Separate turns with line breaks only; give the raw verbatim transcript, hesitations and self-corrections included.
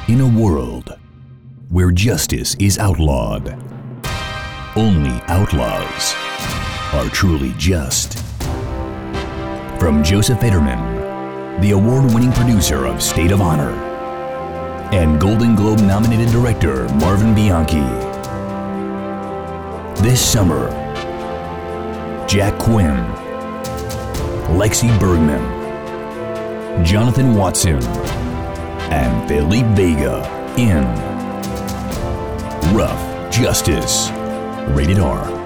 In a world where justice is outlawed, only outlaws are truly just. From Joseph Federman, the award-winning producer of State of Honor, and Golden Globe-nominated director Marvin Bianchi. This summer, Jack Quinn, Lexi Bergman, Jonathan Watson, and Felipe Vega in Rough Justice. Rated R.